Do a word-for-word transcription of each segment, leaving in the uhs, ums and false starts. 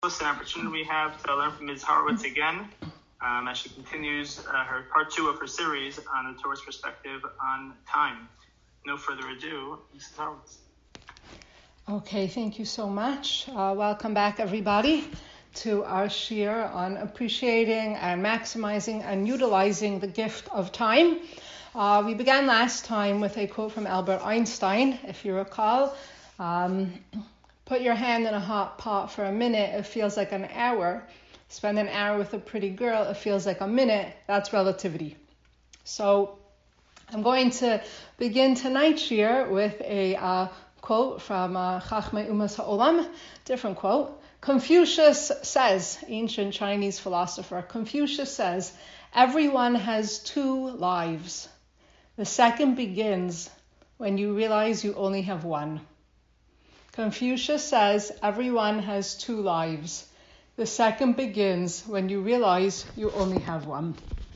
It's an opportunity we have to learn from Miz Horowitz again um, as she continues uh, her part two of her series on the Torah's perspective on time. No further ado, Missus Horowitz. Okay, thank you so much. Uh, welcome back, everybody, to our shiur on appreciating and maximizing and utilizing the gift of time. Uh, we began last time with a quote from Albert Einstein, if you recall. Um, Put your hand in a hot pot for a minute, it feels like an hour. Spend an hour with a pretty girl, it feels like a minute. That's relativity. So I'm going to begin tonight's shiur with a uh, quote from uh, Chachmei Umas Ha'olam, different quote. Confucius says, ancient Chinese philosopher, Confucius says, everyone has two lives. The second begins when you realize you only have one. Confucius says everyone has two lives. The second begins when you realize you only have one.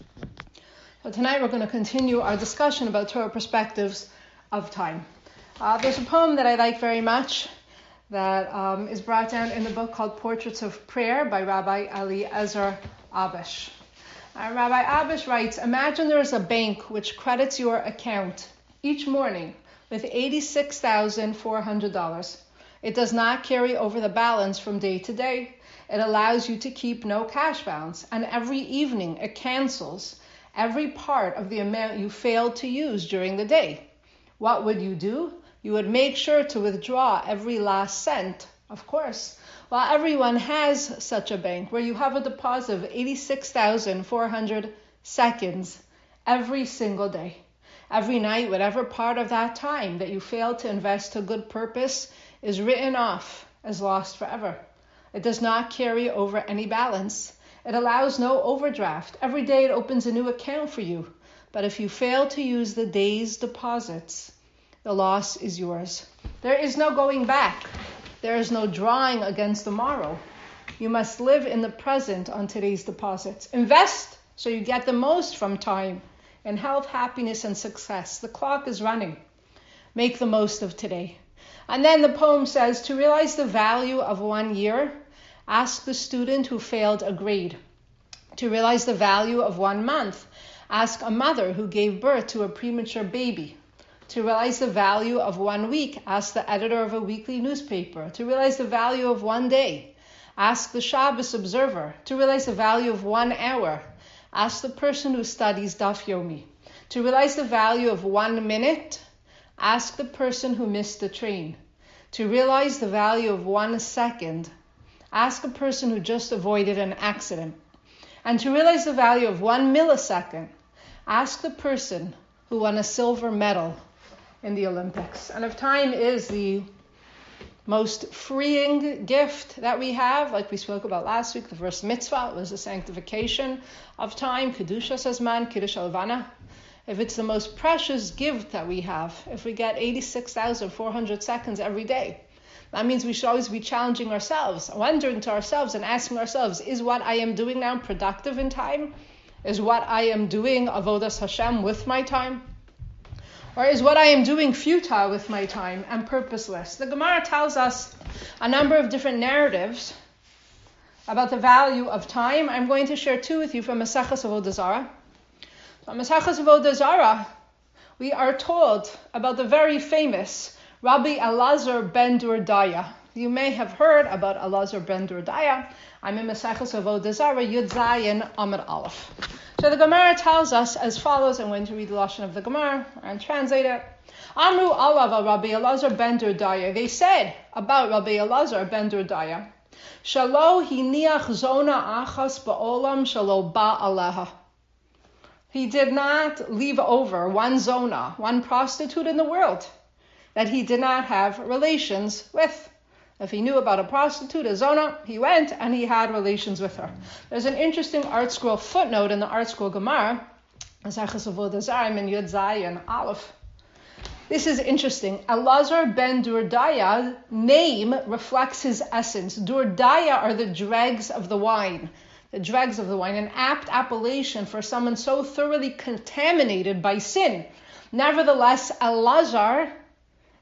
So tonight we're going to continue our discussion about Torah perspectives of time. Uh, there's a poem that I like very much that um, is brought down in the book called Portraits of Prayer by Rabbi Eliezer Abish. Uh, Rabbi Abish writes, imagine there is a bank which credits your account each morning with eighty-six thousand four hundred dollars. It does not carry over the balance from day to day. It allows you to keep no cash balance. And every evening it cancels every part of the amount you failed to use during the day. What would you do? You would make sure to withdraw every last cent, of course. While everyone has such a bank where you have a deposit of eighty-six thousand four hundred seconds every single day. Every night, whatever part of that time that you failed to invest to good purpose is written off as lost forever. It does not carry over any balance. It allows no overdraft. Every day it opens a new account for you. But if you fail to use the day's deposits, the loss is yours. There is no going back. There is no drawing against tomorrow. You must live in the present on today's deposits. Invest so you get the most from time in health, happiness, and success. The clock is running. Make the most of today. And then the poem says, to realize the value of one year, ask the student who failed a grade. To realize the value of one month, ask a mother who gave birth to a premature baby. To realize the value of one week, ask the editor of a weekly newspaper. To realize the value of one day, ask the Shabbos observer. To realize the value of one hour, ask the person who studies Daf Yomi. To realize the value of one minute, ask the person who missed the train. To realize the value of one second, ask a person who just avoided an accident. And to realize the value of one millisecond, ask the person who won a silver medal in the Olympics. And if time is the most freeing gift that we have, like we spoke about last week, the first mitzvah was the sanctification of time, Kedushas Hazman, Kiddush Alvana. If it's the most precious gift that we have, if we get eighty-six thousand four hundred seconds every day, that means we should always be challenging ourselves, wondering to ourselves and asking ourselves, is what I am doing now productive in time? Is what I am doing avodas Hashem with my time? Or is what I am doing futile with my time and purposeless? The Gemara tells us a number of different narratives about the value of time. I'm going to share two with you from Maseches Avodah Zarah. On Maseches Avodah Zarah, we are told about the very famous Rabbi Elazar ben Durdaya. You may have heard about Elazar ben Durdaya. I'm in Maseches Avodah Zarah, Yud Zayin Amud Aleph. So the Gemara tells us as follows. I'm going to read the lashon of the Gemara and translate it. Amru alav Rabbi Elazar ben Durdaya. They said about Rabbi Elazar ben Durdaya, Shalo hiniach zona achas ba'olam shalo ba'aleha. He did not leave over one zona, one prostitute in the world, that he did not have relations with. If he knew about a prostitute, a zona, he went and he had relations with her. There's an interesting art scroll footnote in the art scroll Gemara, Maseches Avodah Zarah, in Yud Zayin Aleph. This is interesting. Elazar ben Durdaya name reflects his essence. Durdaya are the dregs of the wine. The dregs of the wine, an apt appellation for someone so thoroughly contaminated by sin. Nevertheless, Elazar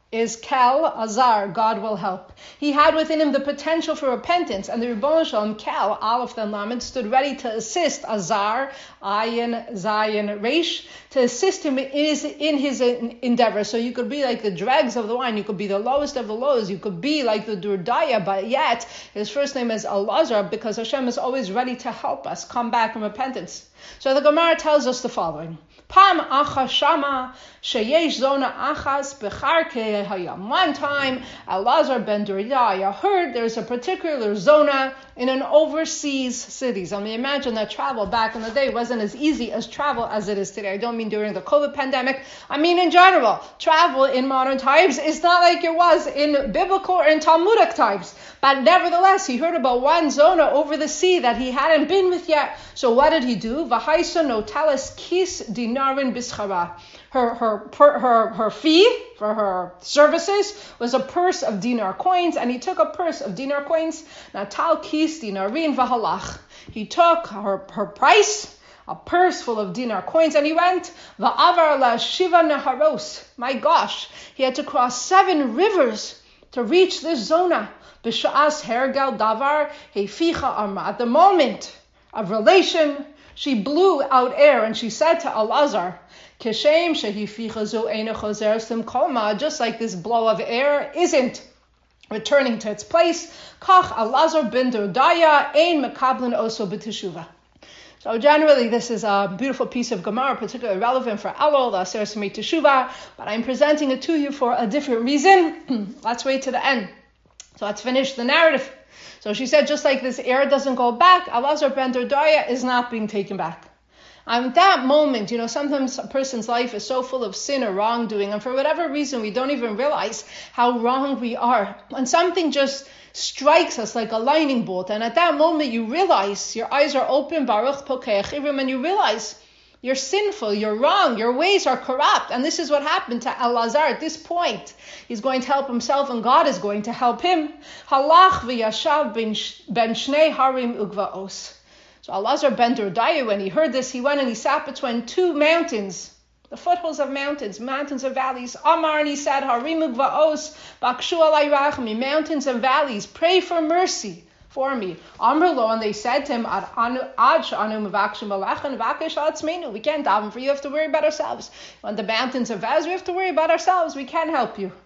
is Kel Azar, God will help. He had within him the potential for repentance, and the Ribbon Shalom, Kel, Aleph then Lamed, stood ready to assist Azar, Ayin, Zayin, Reish, to assist him in his, in his endeavor. So you could be like the dregs of the wine, you could be the lowest of the lows, you could be like the Durdaya, but yet his first name is Elazar, because Hashem is always ready to help us come back in repentance. So the Gemara tells us the following. Pam acha shama sheyesh zona achas becharkei hayam. One time, Elazar ben Durdaya heard there's a particular zona in an overseas cities. I mean, imagine that travel back in the day wasn't as easy as travel as it is today. I don't mean during the COVID pandemic. I mean in general. Travel in modern times is not like it was in biblical or in Talmudic times. But nevertheless, he heard about one zona over the sea that he hadn't been with yet. So what did he do? V'haisa notalis kis dinarin bischara. Her, her, her, her fee for her services was a purse of dinar coins, and he took a purse of dinar coins, natal kis dinarin v'halach. He took her, her price, a purse full of dinar coins, and he went, va'avar la shiva naharos. My gosh, he had to cross seven rivers to reach this zona. B'sha'as hergel davar heficha arma. At the moment of relation, she blew out air, and she said to Elazar, Kishem shehificha zo eina chozer simkoma, just like this blow of air isn't returning to its place, kach Elazar ben Durdaya ein mekablin oso b'teshuva. So generally, this is a beautiful piece of Gemara, particularly relevant for Elul, the Aser Semei Teshuvah, but I'm presenting it to you for a different reason. Let's wait to the end. So let's finish the narrative. So she said, just like this air doesn't go back, Elazar ben Durdaya is not being taken back. And at that moment, you know, sometimes a person's life is so full of sin or wrongdoing, and for whatever reason, we don't even realize how wrong we are. And something just strikes us like a lightning bolt, and at that moment, you realize, your eyes are open, Baruch Pokeach Ivrim, and you realize you're sinful, you're wrong, your ways are corrupt. And this is what happened to Elazar at this point. He's going to help himself, and God is going to help him. Halach v'yashav ben shnei harim ugvaos. So Elazar ben Durdaya, when he heard this, he went and he sat between two mountains, the foothills of mountains, mountains and valleys. Amar, and he said, Harim ugvaos, bakshu alai rachmi, mountains and valleys, pray for mercy for me. Amrlo, and they said to him, Ad sh'anu mevakshim alachan vakesh atzmeinu. We can't daven for you, you have to worry about ourselves. On the mountains and valleys, we have to worry about ourselves, we can't help you.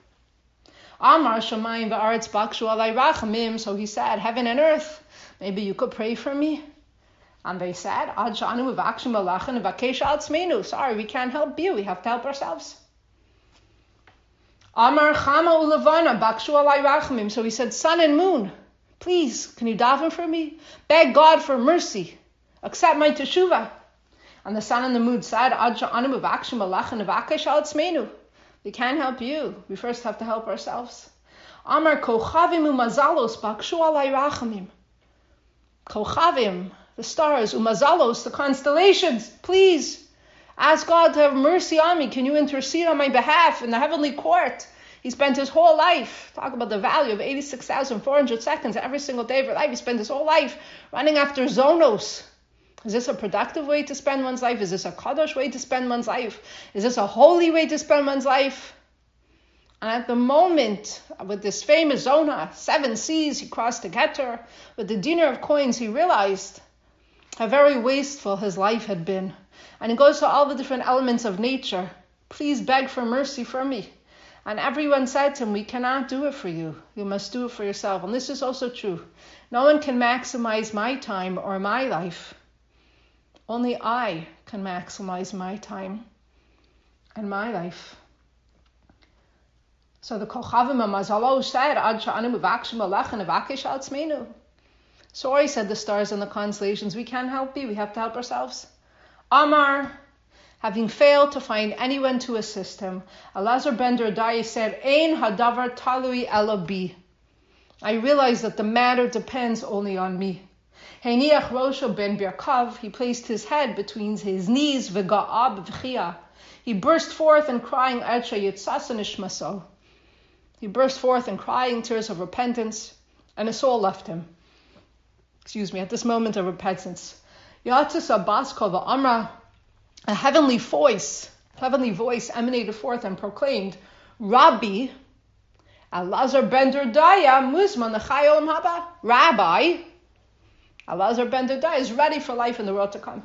Amar shamayim v'aretz bakshu alai rachamim. So he said, heaven and earth, maybe you could pray for me. And they said, sorry, we can't help you. We have to help ourselves. Amar chama ulavana bakshu alai rachamim. So he said, sun and moon, please, can you daven for me? Beg God for mercy. Accept my teshuvah. And the sun and the moon said, we can't help you. We first have to help ourselves. Amar kochavim umazalos bakshu alai rachamim. Kochavim, the stars, umazalos, the constellations, please ask God to have mercy on me. Can you intercede on my behalf in the heavenly court? He spent his whole life, talk about the value of eighty-six thousand four hundred seconds every single day of your life. He spent his whole life running after zonos. Is this a productive way to spend one's life? Is this a kadosh way to spend one's life? Is this a holy way to spend one's life? And at the moment, with this famous zona, seven seas he crossed to get her, with the dinar of coins, he realized how very wasteful his life had been. And he goes to all the different elements of nature. Please beg for mercy for me. And everyone said to him, we cannot do it for you. You must do it for yourself. And this is also true. No one can maximize my time or my life. Only I can maximize my time and my life. So the Kochavim Mazalo said, Ad sha'anu mevakshim alachan vakesh atzmeinu. Sorry, said the stars and the constellations, we can't help you, we have to help ourselves. Amar, having failed to find anyone to assist him, Elazar ben Durdaya said, Ein hadavar talui ela bi. I realize that the matter depends only on me. Heiniach rosho ben birkav, he placed his head between his knees, v'ga'ab v'chia. He burst forth in crying, Echa yitzasa nishmaso. He burst forth in crying tears of repentance, and his soul left him. Excuse me, at this moment of repentance. Yatzis abbas kova amra, a heavenly voice, heavenly voice emanated forth and proclaimed, Rabbi, Elazar ben Dordaya muzman l'chai olam haba. Rabbi, Elazar ben Dordaya is ready for life in the world to come.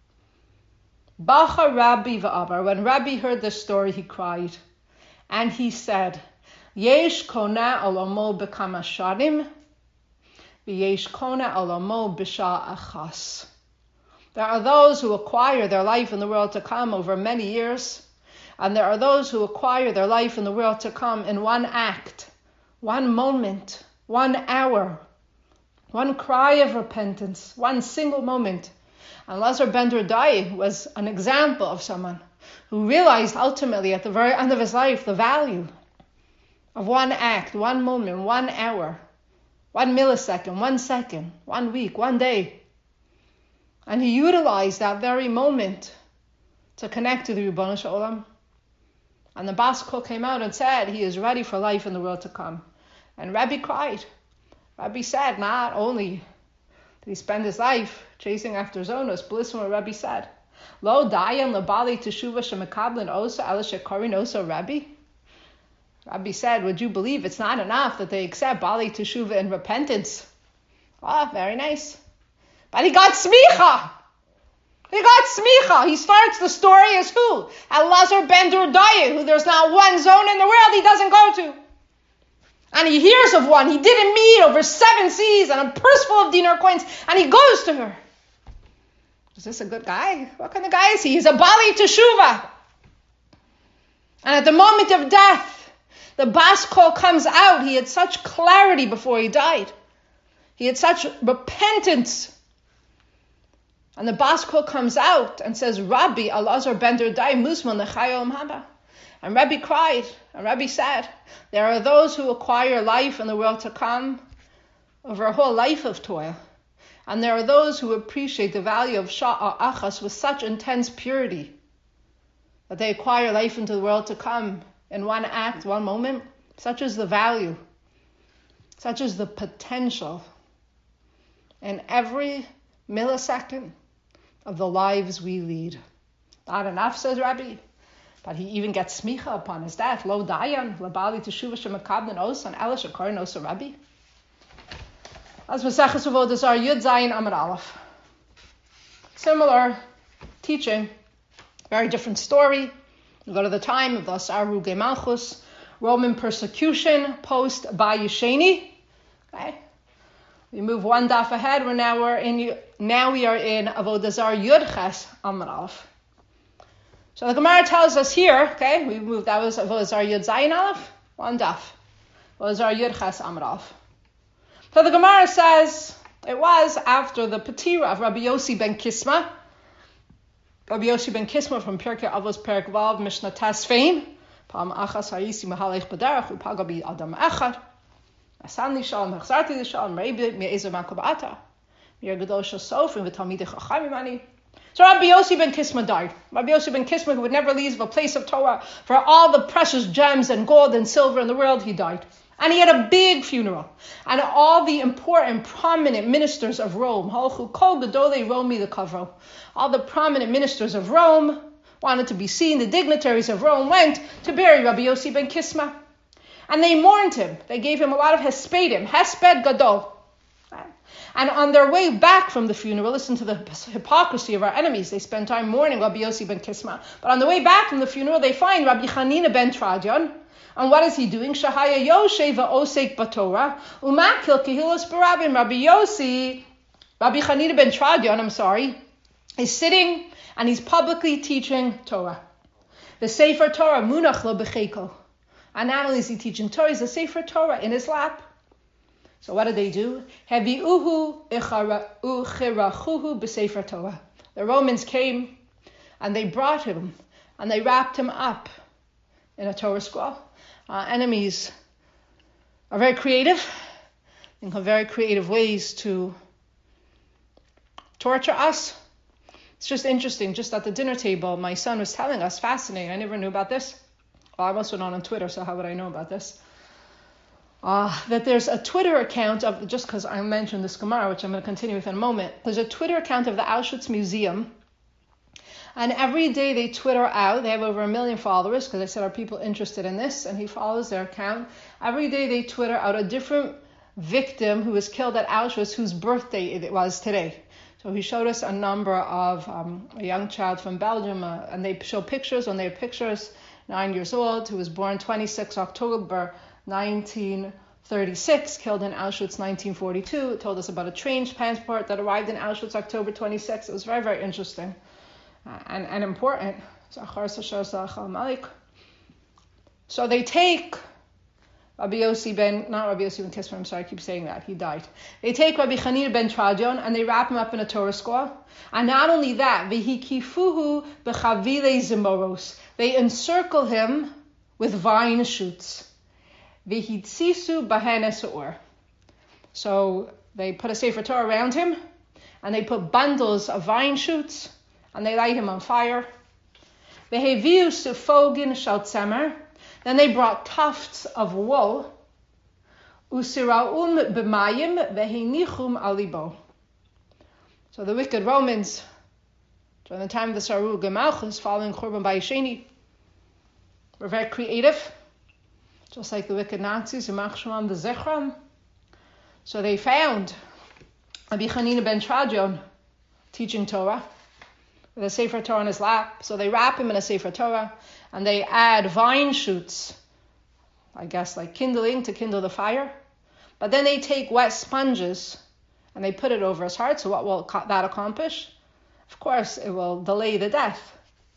Bacha Rabbi va'abar. When Rabbi heard this story, he cried, and he said, Yesh kona olamo b'kama shanim, v'yesh kona olamo b'sha achas. There are those who acquire their life in the world to come over many years, and there are those who acquire their life in the world to come in one act, one moment, one hour, one cry of repentance, one single moment. And Elazar ben Dordaya was an example of someone who realized ultimately at the very end of his life the value of one act, one moment, one hour, one millisecond, one second, one week, one day. And he utilized that very moment to connect to the Ribono Shel Olam. And the Bas Kol came out and said he is ready for life in the world to come. And Rabbi cried. Rabbi said not only did he spend his life chasing after Zonos, but listen what Rabbi said. Lo dayan lebali teshuva shemekablin osa ala shekorin osa Rabbi. Rabbi said, would you believe it's not enough that they accept bali teshuva in repentance? Ah, very nice. But he got smicha. He got smicha. He starts the story as who? Elazar ben Dordaya, who there's not one zone in the world he doesn't go to. And he hears of one he didn't meet over seven seas and a purse full of dinar coins, and he goes to her. Is this a good guy? What kind of guy is he? He's a bali teshuva. And at the moment of death, the Bas Kol comes out. He had such clarity before he died. He had such repentance. And the Bas Kol comes out and says, Rabbi, Elazar ben Dordaya muzman l'chai olam haba. And Rabbi cried, and Rabbi said, there are those who acquire life in the world to come over a whole life of toil. And there are those who appreciate the value of sha'a achas with such intense purity that they acquire life into the world to come in one act, one moment. Such is the value, such is the potential in every millisecond of the lives we lead. Not enough, says Rabbi, but he even gets smicha upon his death. Lo dayan lebali teshuva shemekablin osa and ela shekorin osa Rabbi. As Maseches Avodas Zarah Yud Zayin Amud Aleph. Similar teaching, very different story. We go to the time of the Asar Rugei Malchus, Roman persecution post Bayesheni. Okay. We move one daf ahead. We're now we're in now we are in Avodah Zarah Yud Ches Amud Aleph. So the Gemara tells us here. Okay, we moved. That was Avodah Zarah Yud Zayin Aleph. One daf. Avodah Zarah Yud Ches Amud Aleph. So the Gemara says it was after the Petira of Rabbi Yossi ben Kisma. Rabbi Yossi ben Kisma from Pirkei Avos Perek Vav Mishnah Tasfein. Pam achas hayisi mehalech b'derech upaga bi adam echad. Asan li shalom hechzarti li shalom reibi me'ezer makom ata. Mir gadol shel sofrim v'talmidei chacham imani. So Rabbi Yossi ben Kisma died. Rabbi Yossi ben Kisma, who would never leave a place of Torah for all the precious gems and gold and silver in the world, he died. And he had a big funeral. And all the important, prominent ministers of Rome, all the prominent ministers of Rome wanted to be seen. The dignitaries of Rome went to bury Rabbi Yossi ben Kisma. And they mourned him. They gave him a lot of hespedim, hesped gadol. And on their way back from the funeral, listen to the hypocrisy of our enemies. They spend time mourning Rabbi Yossi ben Kisma. But on the way back from the funeral, they find Rabbi Chanina ben Tradion. And what is he doing? Shahaya Yoshe va'osek b'Torah umakil kehilos barabim. Rabbi Yossi, Rabbi Chanina ben Tradion, I'm sorry, is sitting and he's publicly teaching Torah. The Sefer Torah munach lo b'cheiko. And not only is he teaching Torah, he's the Sefer Torah in his lap. So what did they do? Hevi'uhu uchirachuhu b'Sefer Torah. The Romans came and they brought him and they wrapped him up in a Torah scroll. Uh, enemies are very creative. Think of very creative ways to torture us. It's just interesting. Just at the dinner table, my son was telling us, fascinating. I never knew about this. Well, I'm also not on Twitter, so how would I know about this? Uh, that there's a Twitter account of, just because I mentioned this Gemara, which I'm going to continue with in a moment, there's a Twitter account of the Auschwitz Museum. And every day they Twitter out, they have over a million followers, because I said, are people interested in this? And he follows their account. Every day they Twitter out a different victim who was killed at Auschwitz, whose birthday it was today. So he showed us a number of um, a young child from Belgium, uh, and they show pictures, when they have pictures, nine years old, who was born twenty-sixth of October nineteen thirty-six, killed in Auschwitz nineteen forty-two. It told us about a train transport that arrived in Auschwitz October twenty-sixth. It was very, very interesting uh, and, and important. So they take Rabbi Yossi ben, not Rabbi Yossi ben Kisper, I'm sorry, I keep saying that, he died. They take Rabbi Chanina ben Tradion and they wrap him up in a Torah scroll. And not only that, Vehikifuhu bechavile zimoros. They encircle him with vine shoots. Vehitsisu bahanesuor. So they put a Sefer Torah around him, and they put bundles of vine shoots, and they light him on fire. Veheviu sufogin shal tzemer. Then they brought tufts of wool. Usiraum b'mayim vehinichum alibo. So the wicked Romans, during the time of the Sarug Malchus, following Churban Bayesheni, were very creative, just like the wicked Nazis, Yimach Shemam the Zechram. So they found Rabbi Chanina ben Tradion teaching Torah with a Sefer Torah on his lap. So they wrap him in a Sefer Torah, and they add vine shoots, I guess like kindling to kindle the fire. But then they take wet sponges and they put it over his heart. So what will that accomplish? Of course, it will delay the death.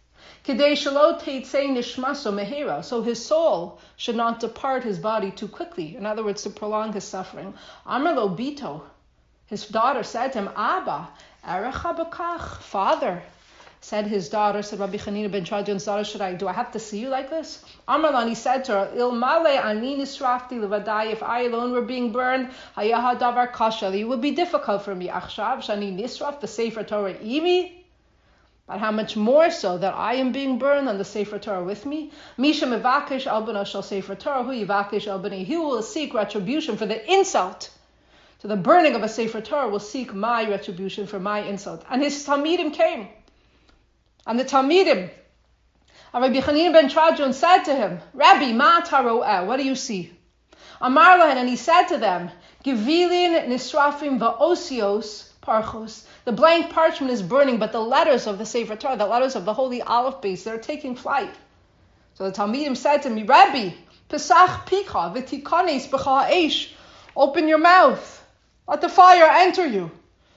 So his soul should not depart his body too quickly. In other words, to prolong his suffering. Amar lo bito, his daughter said to him, Abba, erecha b'kach, father, said his daughter, said Rabbi Chanina ben Tradion's daughter, should I, do I have to see you like this? Amar he said to her, Il male ani nisrafti levadai, if I alone were being burned, hayaha davar kashali, it would be difficult for me. Achshav shani nisraf, the Sefer Torah imi, but how much more so that I am being burned and the Sefer Torah with me? Misha mevakesh al b'no shel Sefer Torah, hu yivakesh al b'nei, he will seek retribution for the insult. So the burning of a Sefer Torah will seek my retribution for my insult. And his Talmidim came. And the Talmidim, Rabbi Chanina ben Tradion said to him, Rabbi, ma taro'eh, what do you see? Amar lahen, and he said to them, Givilin nisrafim va'osios parchos. The blank parchment is burning, but the letters of the Sefer Torah, the letters of the holy Aleph base, they're taking flight. So the Talmidim said to me, Rabbi, pesach picha v'tikones b'cha eish. Open your mouth, let the fire enter you.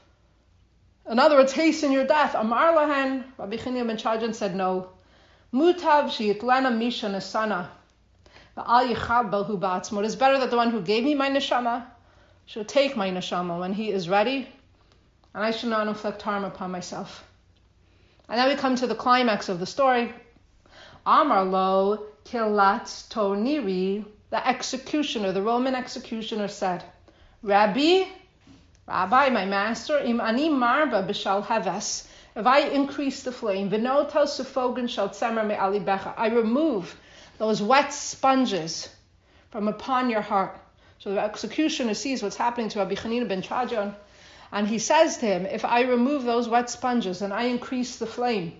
In other words, hasten your death. Amar lahen, Rabbi Chanina ben Tradion said no. Mutav sheyitlena misha nesana v'al yichab belhu ba'atzmo. It is better that the one who gave me my neshama should take my neshama when he is ready, and I should not inflict harm upon myself. And then we come to the climax of the story. Amar lo kilat toniri, the executioner, the Roman executioner said, Rabbi, Rabbi, my master, im ani marba b'shal havas, if I increase the flame, v'notel sufogen shal tzemer me'ali becha, I remove those wet sponges from upon your heart. So the executioner sees what's happening to Rabbi Chanina ben Tradion, and he says to him, if I remove those wet sponges and I increase the flame,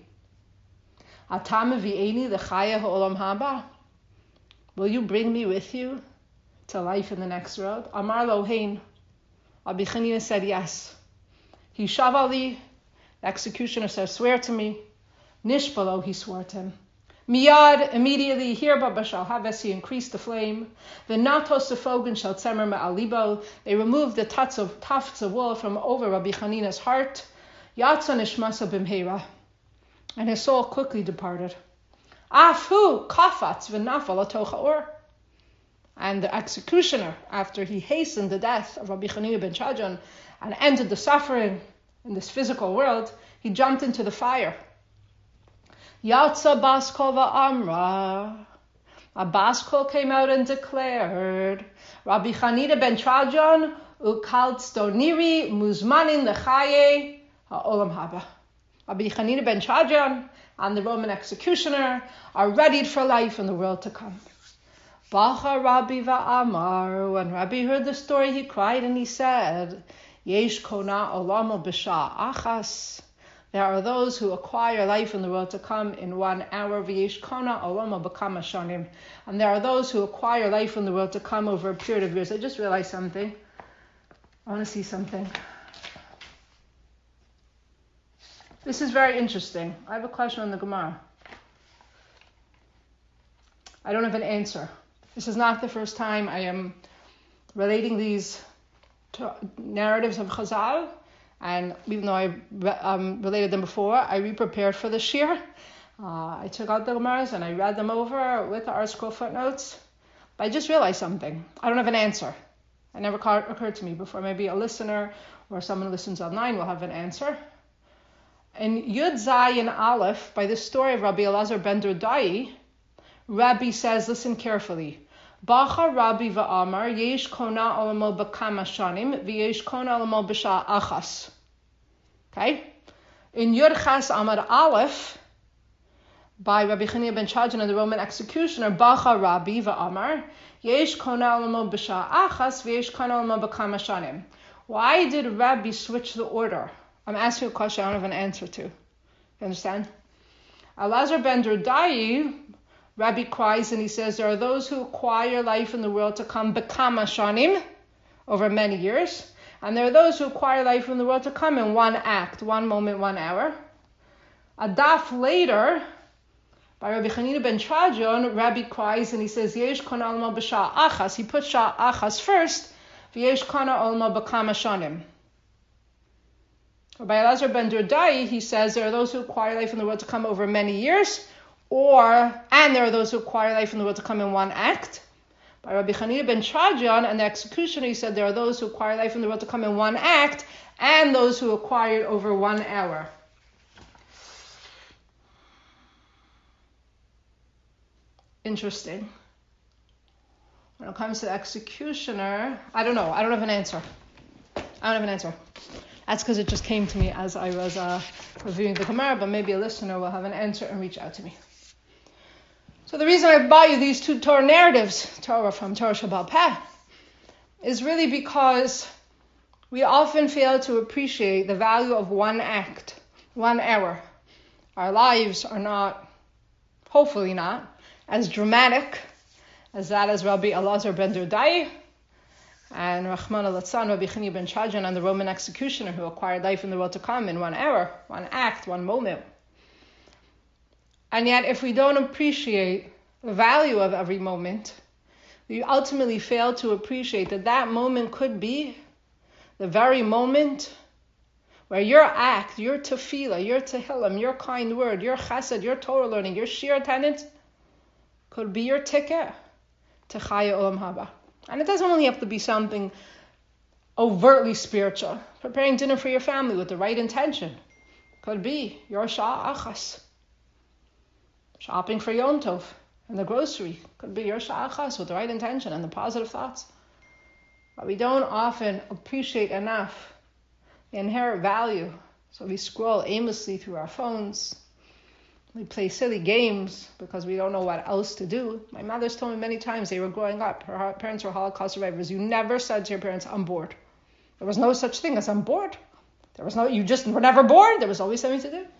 atam v'eni l'chaya ha'olam haba, will you bring me with you to life in the next world? Amar lo hein. Rabbi Chanina said yes. He shavali, the executioner said, swear to me. Nishbalo, he swore to him. Miyad, immediately, hirba b'shal haves, he increased the flame. V'nato sefogen shal tzemer me'alibo, they removed the tufts of, tufts of wool from over Rabbi Chanina's heart. Yatsa nishmasa b'mheira, and his soul quickly departed. Afu kafatz v'nafal atocha or. And the executioner, after he hastened the death of Rabbi Chanina ben Tradion and ended the suffering in this physical world, he jumped into the fire. Yatsa Baskova Amra. A Baskol came out and declared, Rabbi Chanina ben Tradion ukalts doniri muzmanin lechaye ha'olam haba. Rabbi Chanina ben Tradion and the Roman executioner are readied for life in the world to come. Bacha Rabbi va'amar, when Rabbi heard the story, he cried and he said, Yesh kona olamo b'sha achas, There are those who acquire life in the world to come in one hour. V'yesh kona olamo b'kama shanim. And there are those who acquire life in the world to come over a period of years. I just realized something. I want to see something. This is very interesting. I have a question on the Gemara. I don't have an answer. This is not the first time I am relating these to narratives of Chazal. And even though I um, related them before, I re-prepared for this year. Uh, I took out the Gemaras and I read them over with the ArtScroll footnotes. But I just realized something. I don't have an answer. It never occurred to me before. Maybe a listener or someone who listens online will have an answer. In Yud Zayin Aleph, by the story of Rabbi Elazar ben Durdai, Rabbi says, listen carefully. Bacha Rabbi va'amar, yesh kona olamo b'kama shanim, v'yesh kona olamo b'sha achas. Okay? In Yud Chas Amar Aleph, by Rabbi Chanina ben Chadjan and the Roman executioner, Bacha Rabbi va'amar, yesh kona olamo b'sha achas, v'yesh kona olamo b'kama shanim. Why did Rabbi switch the order? I'm asking a question I don't have an answer to. You understand? Elazar ben Durdai, Rabbi cries and he says, there are those who acquire life in the world to come b'kama shanim, over many years. And there are those who acquire life in the world to come in one act, one moment, one hour. A daf later, by Rabbi Chanina ben Chadjon, Rabbi cries and he says, yesh kana olma b'sha achas. He puts sha achas first, v'yesh kana olma b'kama shanim. By Elazar ben Durdai, he says there are those who acquire life in the world to come over many years, or and there are those who acquire life in the world to come in one act. By Rabbi Chanina ben Chadjon and the executioner, he said there are those who acquire life in the world to come in one act, and those who acquire it over one hour. Interesting. When it comes to the executioner, I don't know. I don't have an answer. I don't have an answer. That's because it just came to me as I was uh, reviewing the Gemara, but maybe a listener will have an answer and reach out to me. So the reason I brought you these two Torah narratives, Torah from Torah Sheba'al Peh, is really because we often fail to appreciate the value of one act, one hour. Our lives are not, hopefully not, as dramatic as that as Rabbi Elazar ben Durdai and Rahman al-Latzan, Rabbi Chanina ben Chadjan, and the Roman executioner who acquired life in the world to come in one hour, one act, one moment. And yet, if we don't appreciate the value of every moment, we ultimately fail to appreciate that that moment could be the very moment where your act, your tefillah, your tehillim, your kind word, your chesed, your Torah learning, your shir attendance could be your ticket to Chaya Olam Haba. And it doesn't only have to be something overtly spiritual. Preparing dinner for your family with the right intention could be your Shah Achas. Shopping for Yom Tov in the grocery could be your Shah Achas with the right intention and the positive thoughts. But we don't often appreciate enough the inherent value. So we scroll aimlessly through our phones. We play silly games because we don't know what else to do. My mother's told me many times they were growing up. Her parents were Holocaust survivors. You never said to your parents, I'm bored. There was no such thing as I'm bored. There was no, you just were never bored. There was always something to do.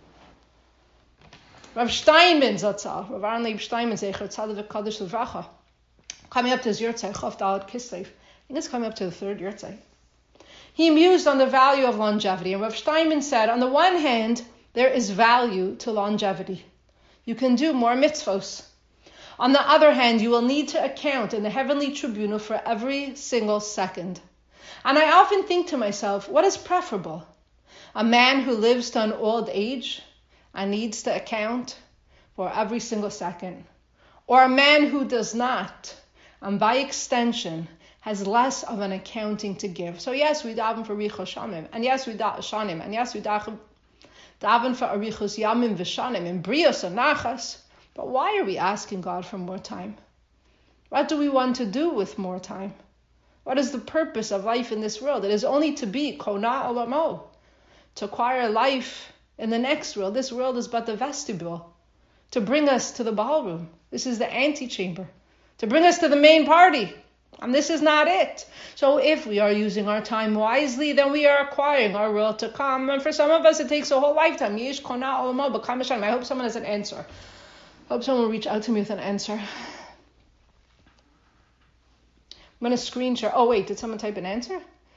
Rav Steinman, Zatzal, Rav Aaron Leib Steinman, Zecher Tzaddik Kadosh Levracha, coming up to his Yurtzai, Chof Dalet Kislev. I think it's coming up to the third Yurtzai. He mused on the value of longevity. And Rav Steinman said, on the one hand, there is value to longevity. You can do more mitzvos. On the other hand, you will need to account in the heavenly tribunal for every single second. And I often think to myself, what is preferable? A man who lives to an old age and needs to account for every single second, or a man who does not, and by extension, has less of an accounting to give. So yes, we daven for Richos Shamim, and yes, we daven Shanim, and yes, we daven daven for Arichos Yamim v'Shanim, and Brios and Nachas. But why are we asking God for more time? What do we want to do with more time? What is the purpose of life in this world? It is only to be Kona Olamo, to acquire life in the next world. This world is but the vestibule, to bring us to the ballroom. This is the antechamber, to bring us to the main party. And this is not it. So if we are using our time wisely, then we are acquiring our world to come. And for some of us, it takes a whole lifetime. I hope someone has an answer. I hope someone will reach out to me with an answer. I'm going to screen share. Oh, wait, did someone type an answer?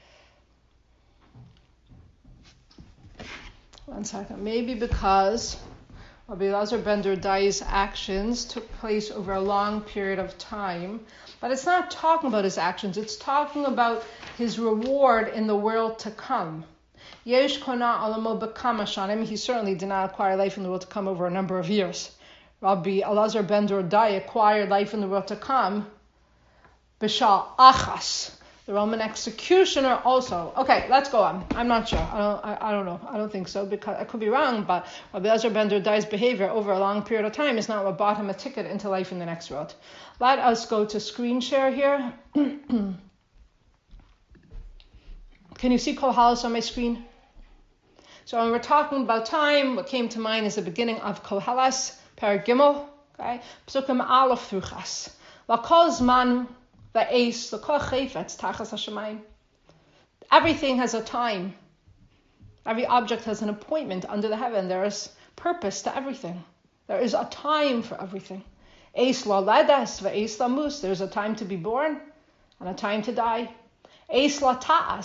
One second. Maybe because Rabbi Elazar ben Dordai's actions took place over a long period of time. But it's not talking about his actions. It's talking about his reward in the world to come. Yesh kona alamo b'kama shanim. He certainly did not acquire life in the world to come over a number of years. Rabbi Elazar ben Dordai acquired life in the world to come. B'shal achas. The Roman executioner also. Okay, let's go on. I'm not sure. I don't. I, I don't know. I don't think so, because I could be wrong. But Rabbi Elazar ben Dordai's behavior over a long period of time is not what bought him a ticket into life in the next world. Let us go to screen share here. Can you see Kohalas on my screen? So when we're talking about time, what came to mind is the beginning of Kohalas, Perek Gimel. Okay, Psukim Aleph through Ches. L'kol zman. Everything has a time. Every object has an appointment under the heaven. There is purpose to everything. There is a time for everything. There's a time to be born and a time to die. There's a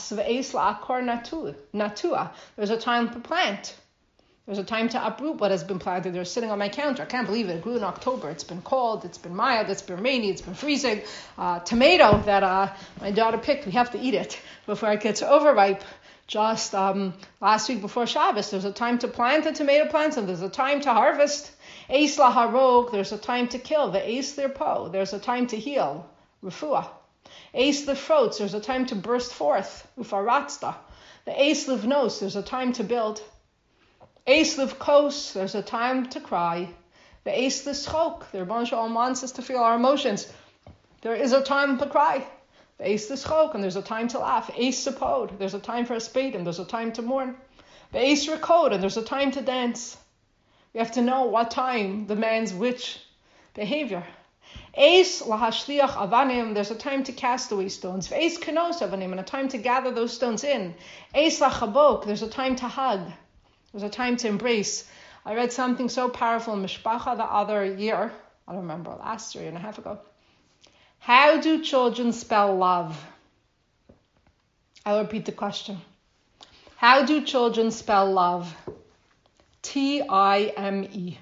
time to plant. There's a time to uproot what has been planted. They're sitting on my counter. I can't believe it. It grew in October. It's been cold. It's been mild. It's been rainy. It's been freezing. Uh, tomato that uh, my daughter picked. We have to eat it before it gets overripe. Just um, last week before Shabbos, there's a time to plant the tomato plants and there's a time to harvest. Eis laharog, there's a time to kill. The eis lirpo, there's a time to heal. Refuah. Eis lifrots, there's a time to burst forth. Ufaratzta. The eis livnos, there's a time to build. Eis livkos, there's a time to cry. The eis lischok, the Rebbeinu Shalom wants us to feel our emotions. There is a time to cry. The eis lischok, and there's a time to laugh. Eis sapod, there's a time for a spade, and there's a time to mourn. The eis rekod, and there's a time to dance. We have to know what time demands which behavior. Eis lahashliach avanim, there's a time to cast away stones. Eis kenos avanim, and a time to gather those stones in. Eis lachabok, there's a time to hug. There's a time to embrace. I read something so powerful in Mishpacha the other year. I don't remember, last year and a half ago. How do children spell love? I'll repeat the question. How do children spell love? T I M E.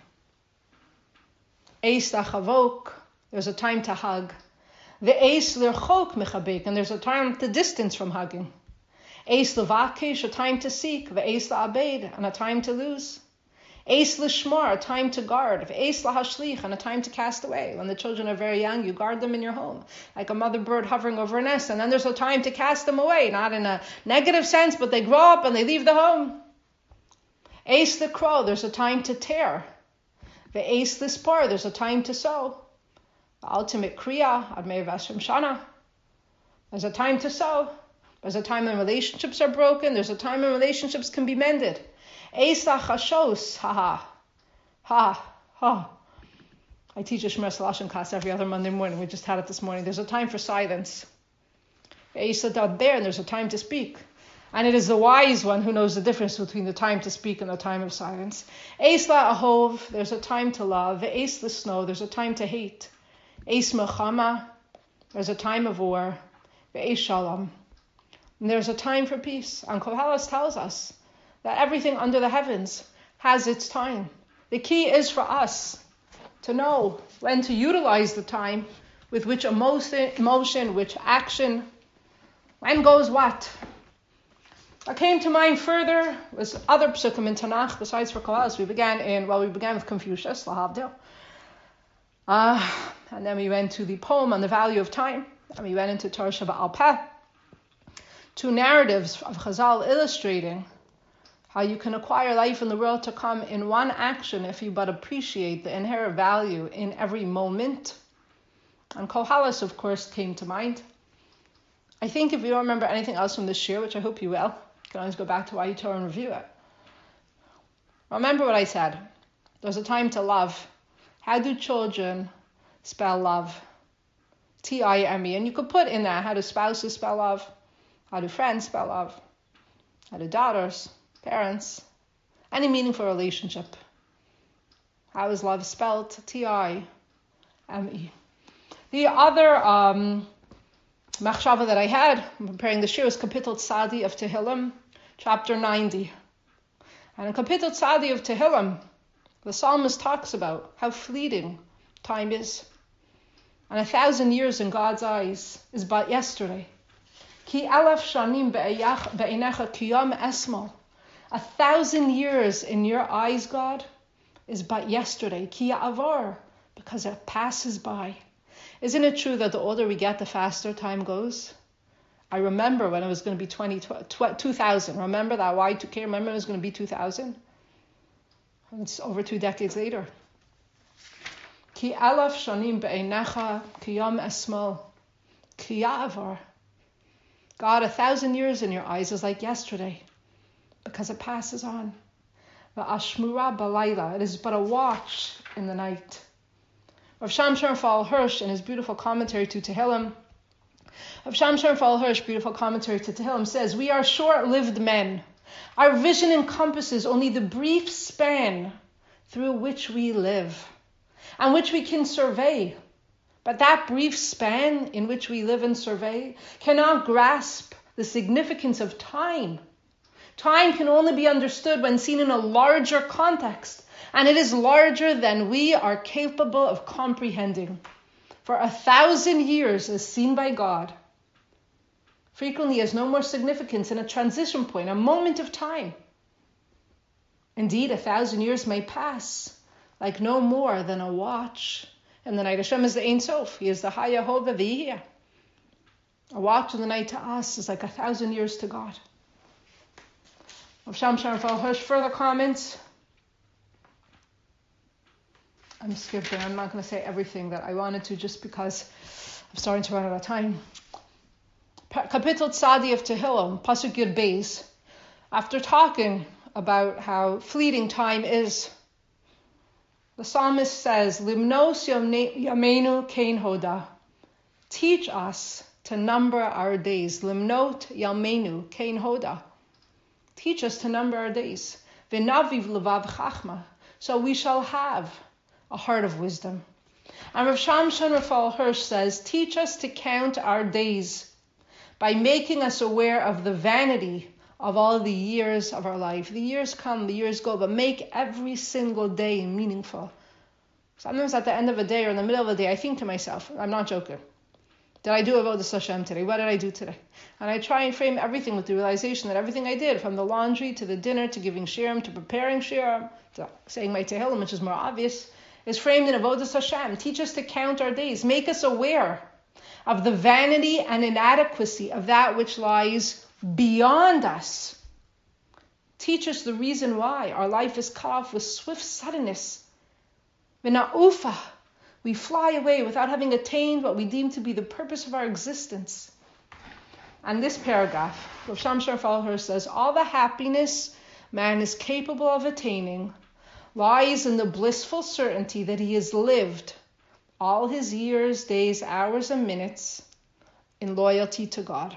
Eis lachavok, there's a time to hug. The eis lirchok mechabek, and there's a time to distance from hugging. Eis levakish, a time to seek. The eis la'abed, and a time to lose. Eis l'shmor, a time to guard. Eis lahashlich, and a time to cast away. When the children are very young, you guard them in your home, like a mother bird hovering over a nest. And then there's a time to cast them away, not in a negative sense, but they grow up and they leave the home. Eis l'kro, there's a time to tear. The eis l'spor, there's a time to sow. The ultimate kriya, admei v'ashem shana. There's a time to sow. There's a time when relationships are broken. There's a time when relationships can be mended. Eis lachashos, ha ha, ha ha. I teach a Shemar Salashim class every other Monday morning. We just had it this morning. There's a time for silence. Eis ladaber, and there's a time to speak. And it is the wise one who knows the difference between the time to speak and the time of silence. Eis la'ahov, there's a time to love. Eis l'sno, there's a time to hate. Eis melchama, there's a time of war. Eis shalom. And there's a time for peace. And Koheles tells us that everything under the heavens has its time. The key is for us to know when to utilize the time, with which emotion, emotion which action, when goes what. What came to mind further was other psukim in Tanakh besides for Koheles. We began in, well, we began with Confucius, Lahavdil. Uh, and then we went to the poem on the value of time. And we went into Torah Sheba'al Peh. Two narratives of Chazal illustrating how you can acquire life in the world to come in one action if you but appreciate the inherent value in every moment. And Koheles, of course, came to mind. I think if you don't remember anything else from this year, which I hope you will, you can always go back to Why You Torah and review it. Remember what I said. There's a time to love. How do children spell love? T I M E. And you could put in that, how do spouses spell love? How do friends spell love? How do daughters, parents, any meaningful relationship? How is love spelled? T I M E. The other um, machshava that I had when preparing the shir was Kapitel Tzadi of Tehillim, chapter ninety. And in Kapitel Tzadi of Tehillim, the psalmist talks about how fleeting time is. And a thousand years in God's eyes is but yesterday. Ki elef shanim be'einecha kiyam esmal. A thousand years in your eyes, God, is but yesterday. Ki avar, because it passes by. Isn't it true that the older we get, the faster time goes? I remember when it was going to be twenty, two thousand. Remember that Y two K? Remember it was going to be two thousand? It's over two decades later. Ki alaf shanim be'einecha kiyam esmal ki ya'avar. God, a thousand years in your eyes is like yesterday, because it passes on. Va'ashmura balayla. It is but a watch in the night. Rav Shamshon Raphael Hirsch, in his beautiful commentary to Tehillim, Rav Shamshon Raphael Hirsch, beautiful commentary to Tehillim, says, we are short-lived men. Our vision encompasses only the brief span through which we live, and which we can survey. But that brief span in which we live and survey cannot grasp the significance of time. Time can only be understood when seen in a larger context, and it is larger than we are capable of comprehending. For a thousand years, as seen by God, frequently has no more significance than a transition point, a moment of time. Indeed, a thousand years may pass like no more than a watch in the night. Hashem is the Ein Sof. He is the Hayahovah V'yihya. A watch in the night to us is like a thousand years to God. Rav Shamshon Raphael Hirsch further comments. I'm skipping. I'm not going to say everything that I wanted to just because I'm starting to run out of time. Kapitel Tzadi of Tehillim, Pasuk Yud Beis. After talking about how fleeting time is, the psalmist says, Limnos Yameinu Kein Hoda. Teach us to number our days. Limnot Yameinu Kein Hoda. Teach us to number our days. V'naviv levav chachma. So we shall have a heart of wisdom. And Rav Shamshon Raphael Hirsch says, teach us to count our days by making us aware of the vanity of all the years of our life. The years come, the years go, but make every single day meaningful. Sometimes at the end of a day or in the middle of a day, I think to myself, I'm not joking, did I do Avodas Hashem today? What did I do today? And I try and frame everything with the realization that everything I did, from the laundry to the dinner to giving shirim to preparing shirim to saying my Tehillim, which is more obvious, is framed in Avodas Hashem. Teach us to count our days. Make us aware of the vanity and inadequacy of that which lies beyond us. Teach us the reason why our life is cut off with swift suddenness. V'na'ufa. We fly away without having attained what we deem to be the purpose of our existence. And this paragraph, Rav Shamshon Raphael Hirsch says, all the happiness man is capable of attaining lies in the blissful certainty that he has lived all his years, days, hours, and minutes in loyalty to God.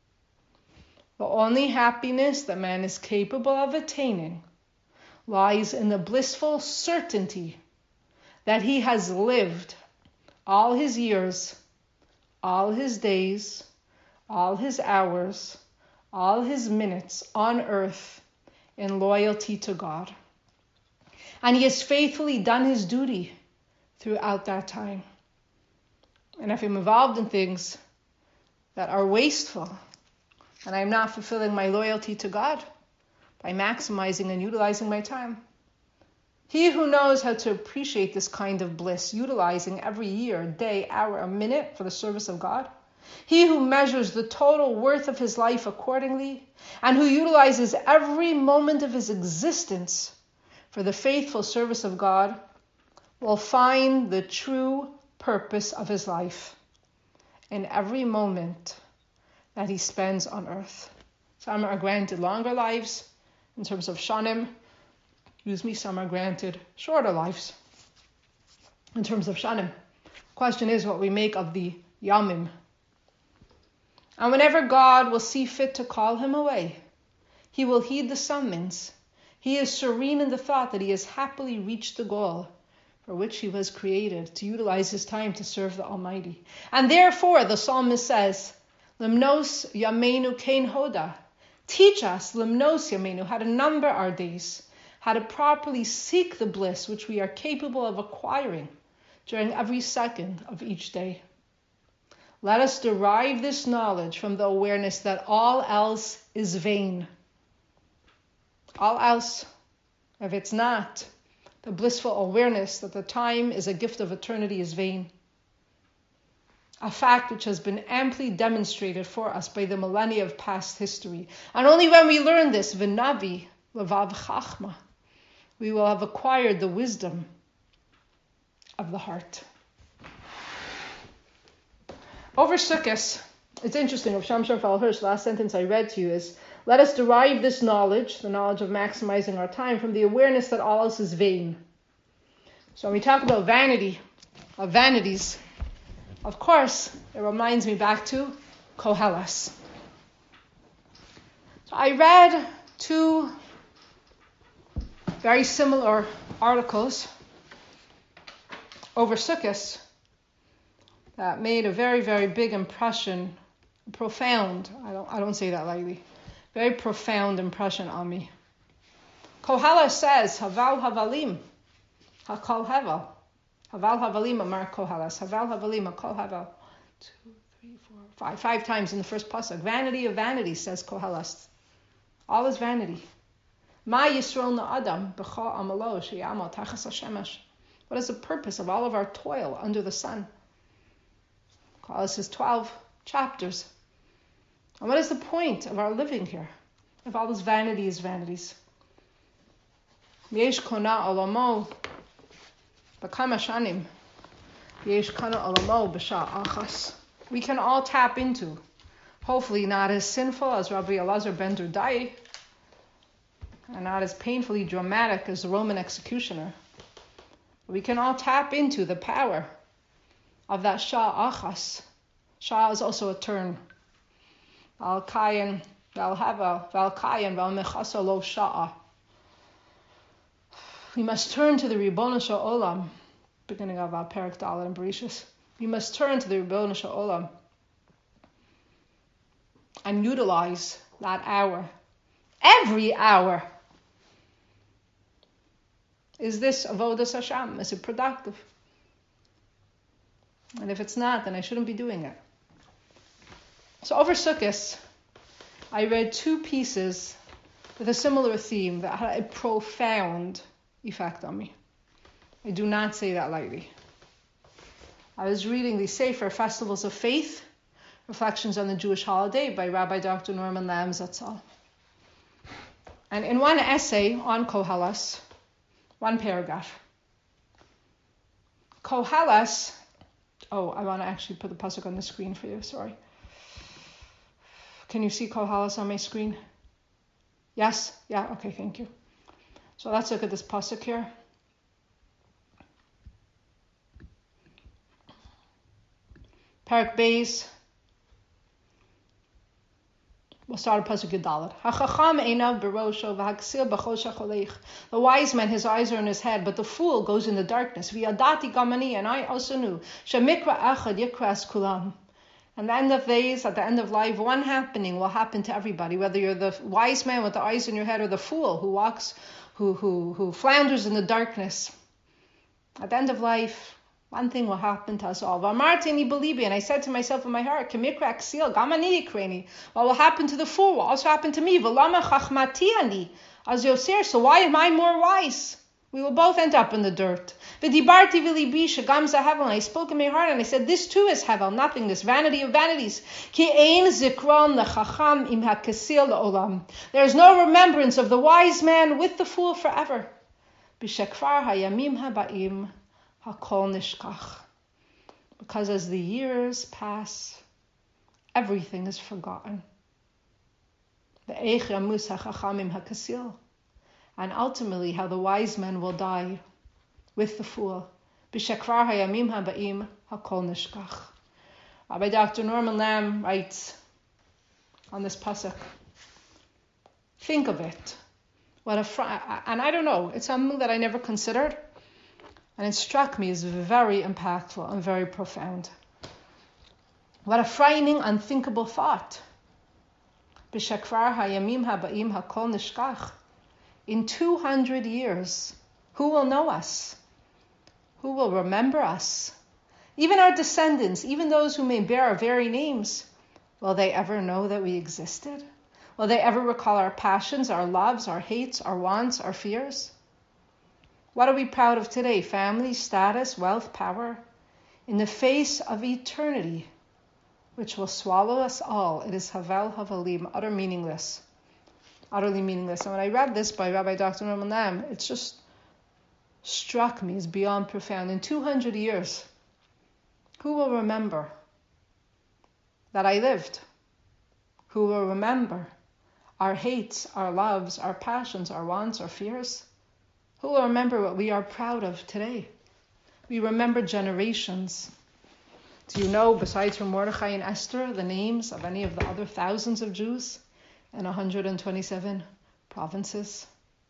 The only happiness that man is capable of attaining lies in the blissful certainty that he has lived all his years, all his days, all his hours, all his minutes on earth in loyalty to God. And he has faithfully done his duty throughout that time. And if I'm involved in things that are wasteful, and I'm not fulfilling my loyalty to God by maximizing and utilizing my time, he who knows how to appreciate this kind of bliss, utilizing every year, day, hour, a minute for the service of God, he who measures the total worth of his life accordingly, and who utilizes every moment of his existence for the faithful service of God, will find the true purpose of his life in every moment that he spends on earth. Some are granted longer lives in terms of shanim. Excuse me, some are granted shorter lives in terms of shanim. Question is what we make of the Yamim. And whenever God will see fit to call him away, he will heed the summons. He is serene in the thought that he has happily reached the goal for which he was created, to utilize his time to serve the Almighty. And therefore, the psalmist says, Limnos Yameinu Kain Hoda. Teach us, Limnos Yameinu, how to number our days, how to properly seek the bliss which we are capable of acquiring during every second of each day. Let us derive this knowledge from the awareness that all else is vain. All else, if it's not the blissful awareness that the time is a gift of eternity, is vain. A fact which has been amply demonstrated for us by the millennia of past history. And only when we learn this, v'navi levav chachma, we will have acquired the wisdom of the heart. Over Sukkot, it's interesting, of Shamshon Raphael Hirsch, last sentence I read to you is, let us derive this knowledge, the knowledge of maximizing our time, from the awareness that all else is vain. So when we talk about vanity, of vanities, of course, it reminds me back to Koheles. So I read two very similar articles over Sukkot that made a very, very big impression, profound, I don't, I don't say that lightly, very profound impression on me. Koheles says, Haval Havalim, Hakol Hevel. Haval Havalim Amar Koheles. Haval Havalim Hakol Hevel. Two, three, four, five. Five times in the first pasuk. Vanity of vanity, says Koheles. All is vanity. Ma Yisrael na Adam b'cha amalo sheyamal tachas hashemesh. What is the purpose of all of our toil under the sun? Koheles says twelve chapters. And what is the point of our living here if all this vanity is vanities? Yesh kona olamo b'kama shanim. Yesh kona olamo b'sha achas. We can all tap into, hopefully not as sinful as Rabbi Elazar ben Durdai, and not as painfully dramatic as the Roman executioner. We can all tap into the power of that Shah Achas. Shah is also a turn. Al Kayan, Val Hava, Val Kayan, Val Mechasa Lo Shah. We must turn to the Ribono Shel Olam, beginning of our Perek Dalet and Bereshis. We must turn to the Ribono Shel Olam and utilize that hour. Every hour. Is this Avodas Hashem? Is it productive? And if it's not, then I shouldn't be doing it. So over Sukkot, I read two pieces with a similar theme that had a profound effect on me. I do not say that lightly. I was reading the Sefer Festivals of Faith, Reflections on the Jewish Holiday by Rabbi Doctor Norman Lamm Zatzal. And in one essay on Koheles, one paragraph, Koheles, oh, I want to actually put the pasuk on the screen for you, sorry. Can you see Koheles on my screen? Yes? Yeah? Okay, thank you. So let's look at this pasuk here. Perek Beis. We'll start at pasuk Yud Hachacham einav berosho v'haksil b'chosha choleich. The wise man, his eyes are in his head, but the fool goes in the darkness. V'yadati gamani, and I also knew. Shemikra echad yikras kulam. And the end of days, at the end of life, one happening will happen to everybody. Whether you're the wise man with the eyes in your head or the fool who walks, who who who flounders in the darkness. At the end of life, one thing will happen to us all. V'amartini belibi, and I said to myself in my heart, Kamikra aksil, gamani yikreni. What will happen to the fool will also happen to me. V'lama chachmati ani, as Yoser. So why am I more wise? We will both end up in the dirt. V'dibarti v'libi shagam zahavel. I spoke in my heart and I said, this too is havel, nothingness, vanity of vanities. Ki ein zikron lechacham im hakesil leolam. There is no remembrance of the wise man with the fool forever. B'shekvar hayamim habaim hakol nishkach. Because as the years pass, everything is forgotten. Ve'eich yamus hachachamim hakesil. And ultimately how the wise men will die with the fool. B'shekvar hayamim haba'im hakol nishkach. Rabbi Doctor Norman Lamb writes on this pasuk, think of it. What a fr- and I don't know, it's something that I never considered, and it struck me as very impactful and very profound. What a frightening, unthinkable thought. B'shekvar hayamim haba'im hakol nishkach. In two hundred years, who will know us? Who will remember us? Even our descendants, even those who may bear our very names, will they ever know that we existed? Will they ever recall our passions, our loves, our hates, our wants, our fears? What are we proud of today? Family, status, wealth, power? In the face of eternity, which will swallow us all, it is havel havalim, utter meaningless. Utterly meaningless. And when I read this by Rabbi Doctor Norman Lamb, it just struck me as beyond profound. In two hundred years, who will remember that I lived? Who will remember our hates, our loves, our passions, our wants, our fears? Who will remember what we are proud of today? We remember generations. Do you know, besides from Mordechai and Esther, the names of any of the other thousands of Jews in one hundred twenty-seven provinces?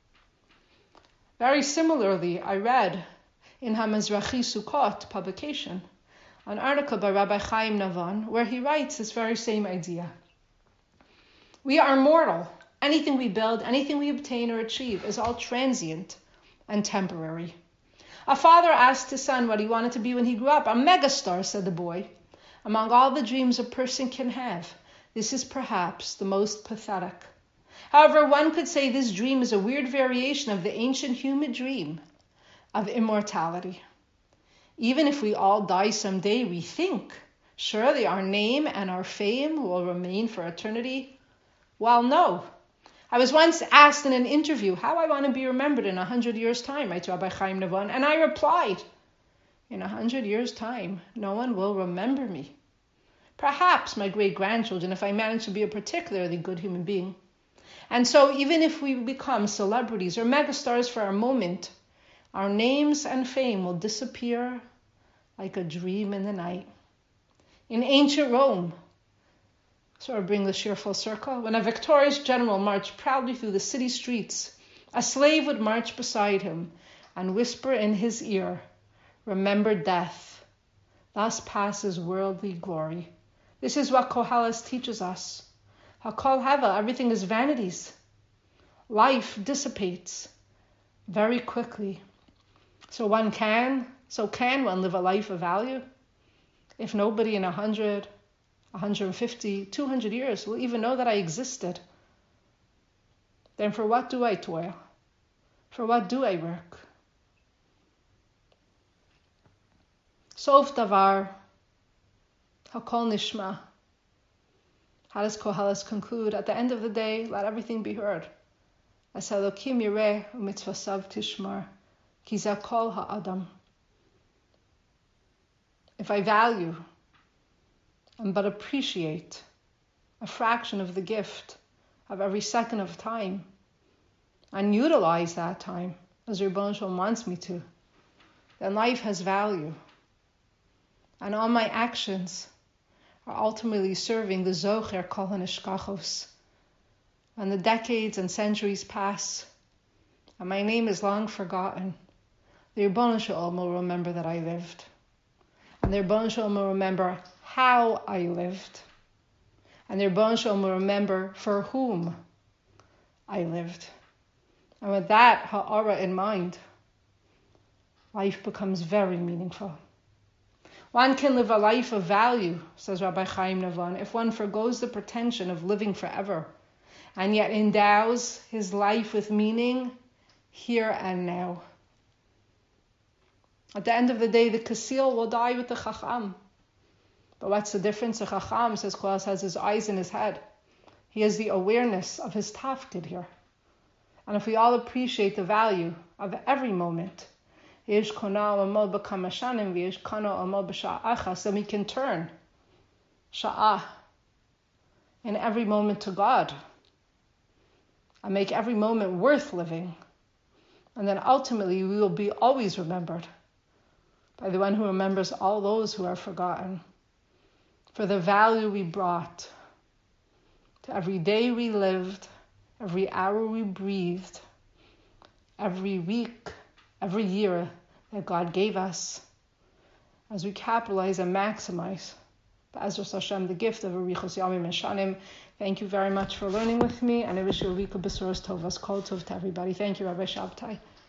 Very similarly, I read in HaMizrachi Sukkot publication an article by Rabbi Chaim Navon where he writes this very same idea. We are mortal. Anything we build, anything we obtain or achieve is all transient and temporary. A father asked his son what he wanted to be when he grew up. A megastar, said the boy. Among all the dreams a person can have, this is perhaps the most pathetic. However, one could say this dream is a weird variation of the ancient human dream of immortality. Even if we all die someday, we think, surely our name and our fame will remain for eternity. Well, no. I was once asked in an interview how I want to be remembered in a hundred years' time, writes Rabbi Chaim Navon, and I replied, in a hundred years' time, no one will remember me. Perhaps my great-grandchildren, if I manage to be a particularly good human being. And so even if we become celebrities or megastars for a moment, our names and fame will disappear like a dream in the night. In ancient Rome, sort of bring the sheer full circle, when a victorious general marched proudly through the city streets, a slave would march beside him and whisper in his ear, remember death, thus passes worldly glory. This is what Koheles teaches us. Hakol hava, everything is vanities. Life dissipates very quickly. So one can, so can one live a life of value? If nobody in a hundred, one hundred fifty, two hundred years will even know that I existed, then for what do I toil? For what do I work? Sof davar, hakol nishma. How does Koheles conclude? At the end of the day, let everything be heard. As Elokim yireh u'mitzvasav tishmar, ki zeh kol ha'adam. If I value and but appreciate a fraction of the gift of every second of time and utilize that time as Rebbeinu Shalom wants me to, then life has value. And all my actions are ultimately serving the Zocher Kol HaNishkachos. When the decades and centuries pass and my name is long forgotten, the Rebbeinu Shalom will remember that I lived. And the Rebbeinu Shalom will remember how I lived. And the Rebbeinu Shalom will remember for whom I lived. And with that ha'ara in mind, life becomes very meaningful. One can live a life of value, says Rabbi Chaim Navon, if one forgoes the pretension of living forever, and yet endows his life with meaning here and now. At the end of the day, the Kasil will die with the Chacham. But what's the difference? The Chacham, says Koheles, has his eyes in his head. He has the awareness of his tafkid here. And if we all appreciate the value of every moment, then we can turn sha'ah in every moment to God and make every moment worth living. And then ultimately we will be always remembered by the one who remembers all those who are forgotten. for the value we brought to every day we lived, every hour we breathed, every week, every year that God gave us, as we capitalize and maximize B'ezras Hashem, the gift of Arichos Yamim and Shanim. Thank you very much for learning with me, and I wish you a week of Besuros Tovas Kol Tov to everybody. Thank you, Rabbi Shabtai.